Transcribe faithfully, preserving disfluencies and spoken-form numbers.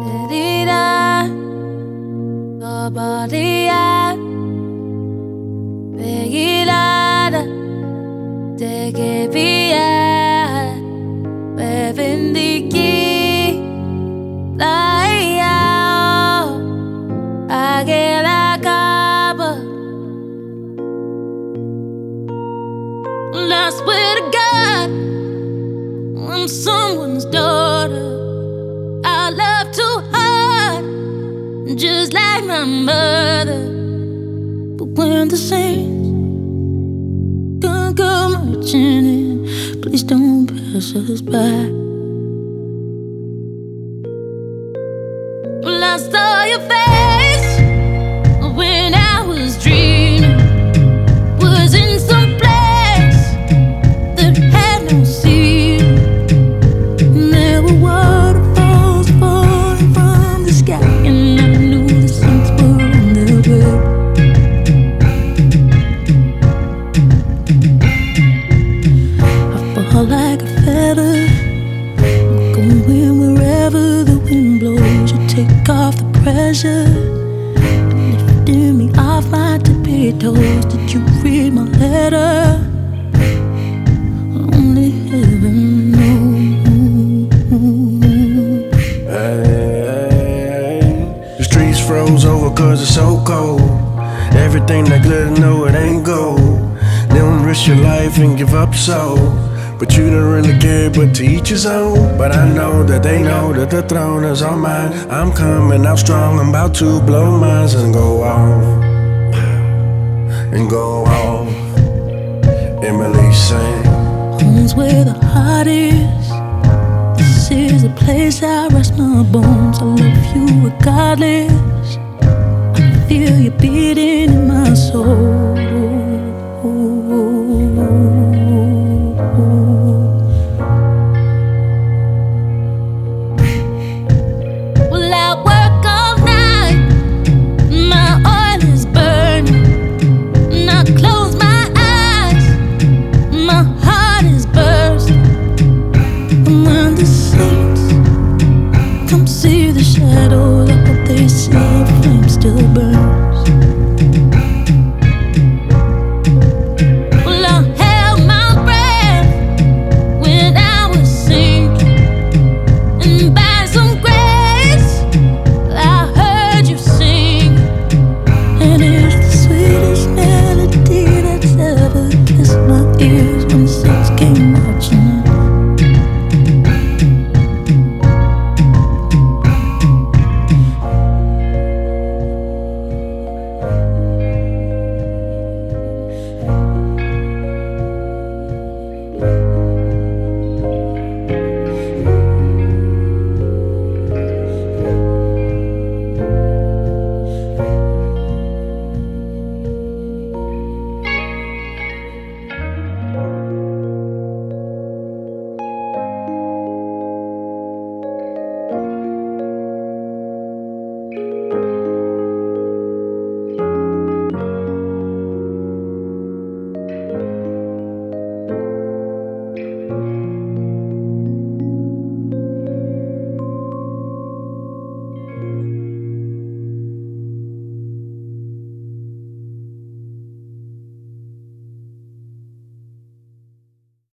Herida, cobardia, vigilada, de que vía, me bendiquí, la ia, aquella capa. I swear to God, I'm someone's daughter. I love too hard, just like my mother. But when the saints gonna come marching in, please don't pass us by. Well, I saw your face when I was dreaming, was in some place that had no ceiling. And there were waterfalls falling from the sky, and I knew the saints were on their way. I fall like a feather, I'm going wherever the wind blows. You take off the pressure, lifting me off my tippy toes. Did you read my letter? Only heaven knows. Hey, the streets froze over cause it's so cold. Everything that glitter, know it ain't gold. Don't risk your life and give up so. But you don't really care, but to each his own. But I know that they know that the throne is on mine. I'm coming out strong, I'm about to blow minds and go off. And go off. Emily sang. Home's where the heart is. This is the place I rest my bones. I love you regardless. I feel you beating in my soul. Well, I work all night, my oil is burning, and I close my eyes, my heart is bursting. And when the saints come see the shadows, I hope they see a flame still burns.